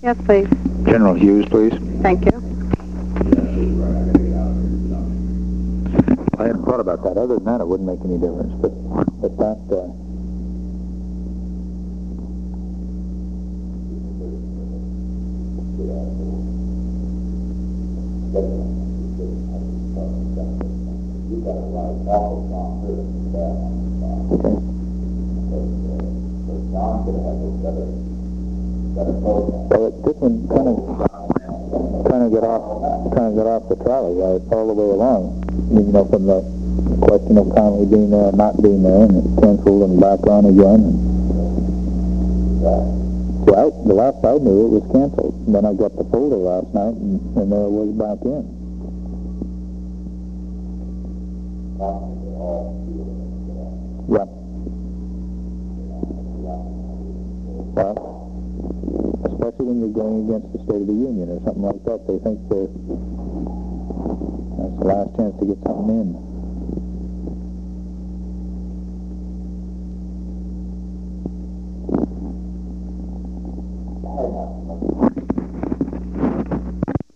Yes, please. General Hughes, please. Thank you. I hadn't thought about that. Other than that, it wouldn't make any difference. But that, okay. Well, this one kind of got off the trolley all the way along. You know, from the question of Connolly being there and not being there, and it's canceled and back on again. Well, the last I knew, it was canceled. And then I got the folder last night, and there it was back in. Yeah. Well, especially when you're going against the State of the Union or something like that, they think that's the last chance to get something in.